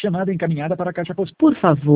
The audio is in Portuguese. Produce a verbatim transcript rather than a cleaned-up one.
Chamada encaminhada para a caixa postal. Por favor,